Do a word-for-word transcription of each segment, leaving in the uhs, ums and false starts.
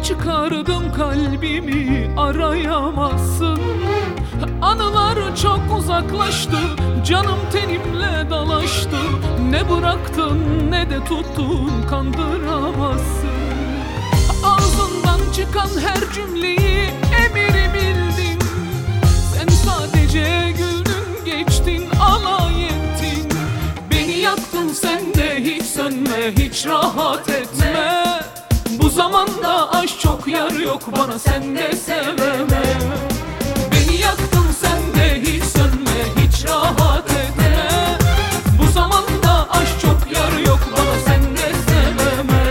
çıkardım kalbimi arayamazsın. Anılar çok uzaklaştı, canım tenimle dalaştı. Ne bıraktın ne de tuttun, kandıramazsın. Ağzından çıkan her cümleyi emiri bildin. Sen sadece güldün geçtin, alay ettin. Beni yaktın sen de hiç sönme, hiç rahat etme. Bu zamanda aşk çok, yar yok bana, sen de seveme. Beni yaktın sen de hiç sönme, hiç rahat etme. Bu zamanda aşk çok, yar yok bana, sen de seveme.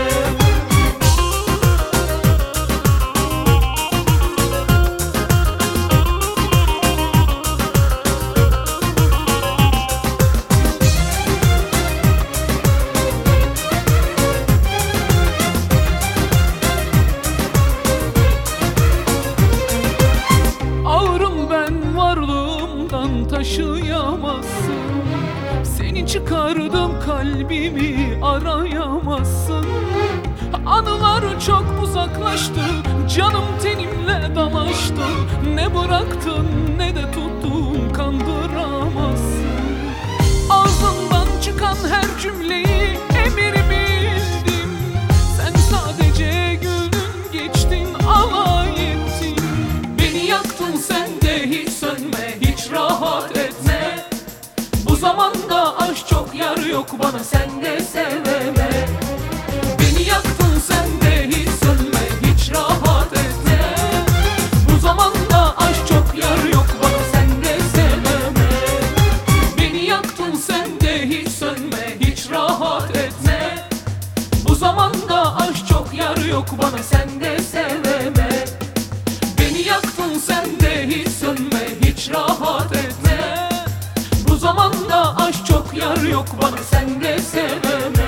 Taşıyamazsın. Seni çıkardım kalbimi arayamazsın. Anılar çok uzaklaştı, canım tenimle dalaştı. Ne bıraktın ne de tuttun, kandıramazsın. Ağzından çıkan her cümleyi emir bildim. Sen sadece güldün geçtin, alay ettin. Beni yaktın sen de hiç sönme, hiç rahat etme. Bu zamanda aşk çok, yar yok bana, sen de seveme. Beni yaktın sen de hiç sönme, hiç rahat etme. Bu zamanda aşk çok, yar yok bana, sen de seveme. Beni yaktın sen de hiç sönme, hiç rahat etme. Bu zamanda aşk çok, yar yok bana, sen de seveme. Beni yaktın sen de hiç sönme, hiç rahat etme. Bu zamanda aşk çok, yar yok bana, sen de seveme.